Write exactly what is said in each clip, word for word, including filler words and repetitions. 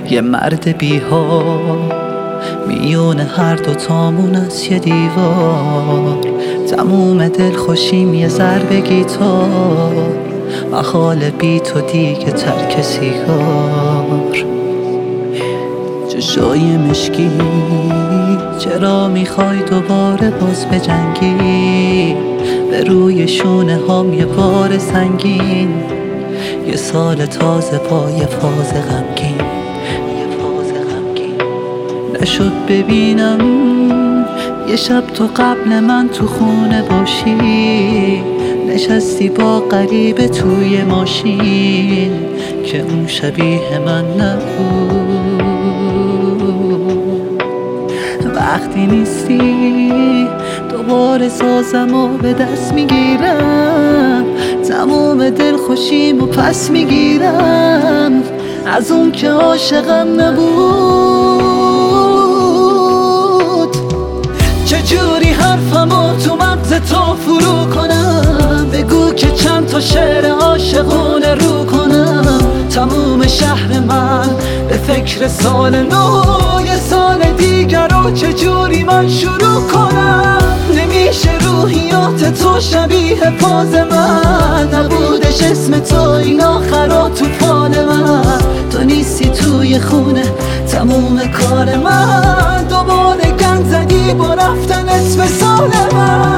یه مرد بی‌حال میون هر دوتامون از یه دیوار، تموم دلخوشیم یه ضرب گیتار، محال بی تو دیگه ترک سیگار. چشای مشکی چرا میخوای دوباره باز بجنگی؟ به روی شونه هام یه بار سنگین، یه سال تازه با یه فاز غمگین، یه فاز غمگین. نشد ببینم یه شب تو قبل من تو خونه باشی، نشستی با غریبه توی ماشین که اون شبیه من نبود. وقتی نیستی دوباره سازم و به دست میگیرم، تمام دل خوشیم و پس میگیرم از اون که عاشقم نبود. چجوری حرفمو تو مغز تو فرو کنم؟ بگو که چند تا شعر عاشقونه رو کنم. تموم شهر من به فکر سال نو، یه سال دیگر رو چجوری من شروع کنم؟ نمیشه روحیات تو شبیه پاز من، نبودش اسم تو این آخرا تو فال من. تو نیستی توی خونه تموم کار من، دوباره گند زدی با رفتن اسم سال من.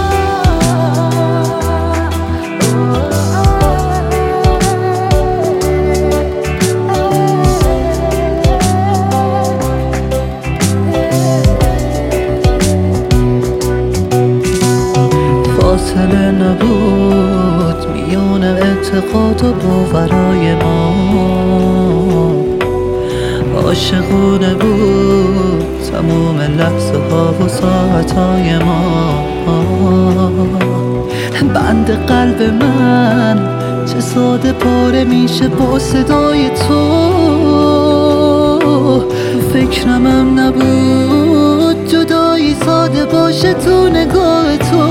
فاصله نبود میون اعتقاد و باورای ما، عاشقونه بود تموم لحظه ها و ساعتهای ما. بند قلب من چه ساده پاره میشه با صدای تو، فکرمم نبود جدایی ساده باشه تو نگاه تو.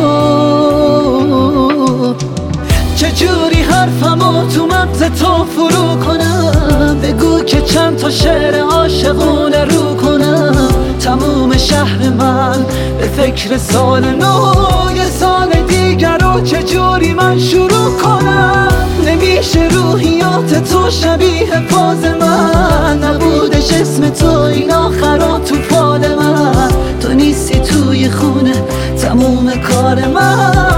چجوری حرفمو تو مغز تو فرو کنم؟ بگو که چند تا شعر عاشقونه رو کنم. تموم شهر من به فکر سال نو، یه سال دیگر رو چجوری من شروع کنم؟ نمیشه روحیات تو شبیه پاز من، نبودش اسم تو این آخرا تو فال من. تو نیستی توی خونه تموم کار من،